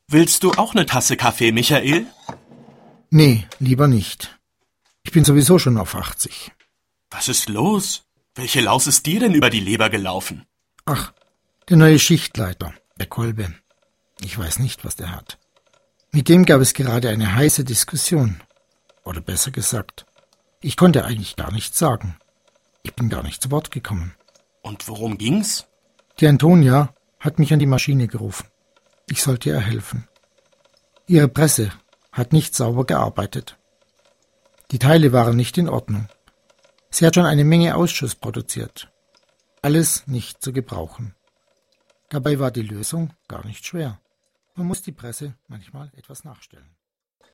Willst du auch eine Tasse Kaffee, Michael? Nee, lieber nicht. Ich bin sowieso schon auf 80. Was ist los? Welche Laus ist dir denn über die Leber gelaufen? Ach, der neue Schichtleiter, der Kolbe. Ich weiß nicht, was der hat. Mit dem gab es gerade eine heiße Diskussion. Oder besser gesagt, ich konnte eigentlich gar nichts sagen. Ich bin gar nicht zu Wort gekommen. Und worum ging's? Die Antonia hat mich an die Maschine gerufen. Ich sollte ihr helfen. Ihre Presse hat nicht sauber gearbeitet. Die Teile waren nicht in Ordnung. Sie hat schon eine Menge Ausschuss produziert. Alles nicht zu gebrauchen. Dabei war die Lösung gar nicht schwer. Man muss die Presse manchmal etwas nachstellen.